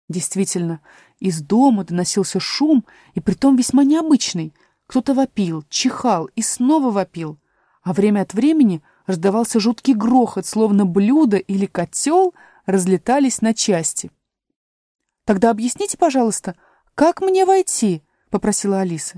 Действительно, из дома доносился шум, и притом весьма необычный. Кто-то вопил, чихал и снова вопил, а время от времени раздавался жуткий грохот, словно блюдо или котел разлетались на части. «Тогда объясните, пожалуйста, как мне войти?» — попросила Алиса.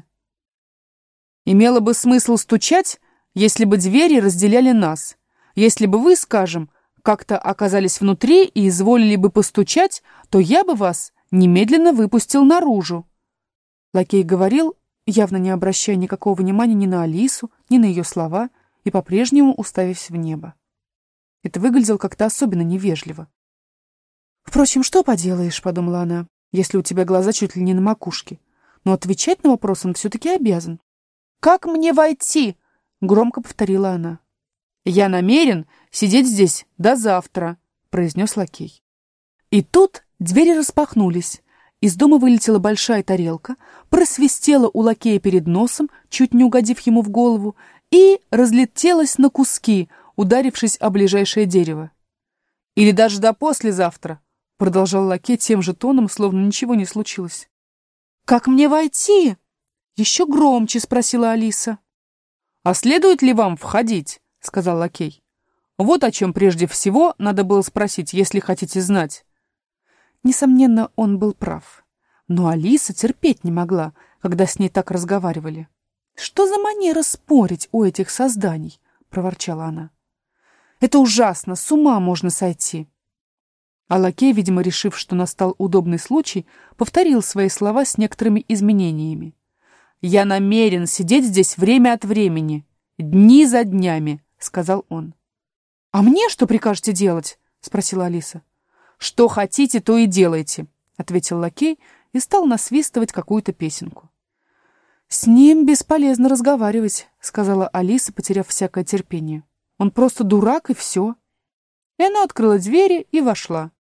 «Имело бы смысл стучать, если бы двери разделяли нас. Если бы вы, скажем, как-то оказались внутри и изволили бы постучать, то я бы вас немедленно выпустил наружу». Лакей говорил, явно не обращая никакого внимания ни на Алису, ни на ее слова, и по-прежнему уставясь в небо. Это выглядело как-то особенно невежливо. «Впрочем, что поделаешь, — подумала она, — если у тебя глаза чуть ли не на макушке. Но отвечать на вопрос он все-таки обязан». «Как мне войти?» — громко повторила она. «Я намерен сидеть здесь до завтра», — произнес лакей. И тут двери распахнулись. Из дома вылетела большая тарелка, просвистела у лакея перед носом, чуть не угодив ему в голову, и разлетелась на куски, ударившись о ближайшее дерево. «Или даже до послезавтра», — продолжал лакей тем же тоном, словно ничего не случилось. «Как мне войти?» — еще громче спросила Алиса. «А следует ли вам входить?» — сказал лакей. «Вот о чем прежде всего надо было спросить, если хотите знать». Несомненно, он был прав. Но Алиса терпеть не могла, когда с ней так разговаривали. «Что за манера спорить у этих созданий?» — проворчала она. «Это ужасно, с ума можно сойти». А лакей, видимо, решив, что настал удобный случай, повторил свои слова с некоторыми изменениями. «Я намерен сидеть здесь время от времени, дни за днями», — сказал он. «А мне что прикажете делать?» — спросила Алиса. «Что хотите, то и делайте», — ответил лакей и стал насвистывать какую-то песенку. «С ним бесполезно разговаривать», — сказала Алиса, потеряв всякое терпение. «Он просто дурак, и все». И она открыла двери и вошла.